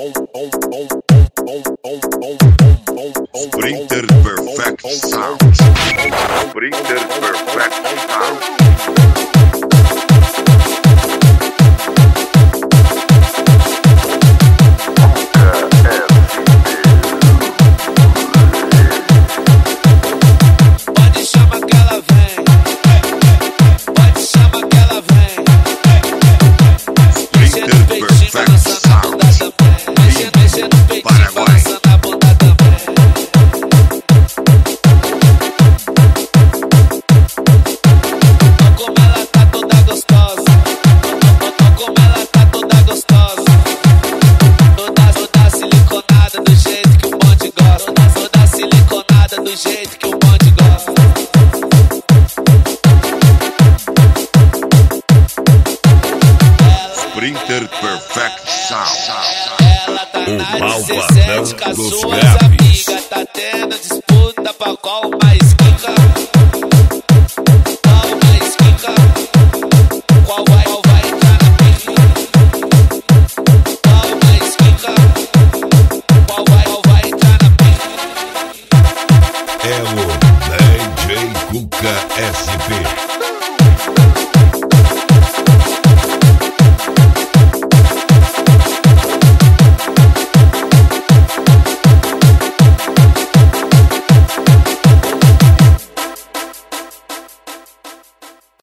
Sprinter Perfect Sound. Sprinter Perfect Sound. Do jeito que o bonde gosta. Sprinter Perfect Sound. Ela tá na 17 com as suas amigas. Tá tendo disputa pra qual mais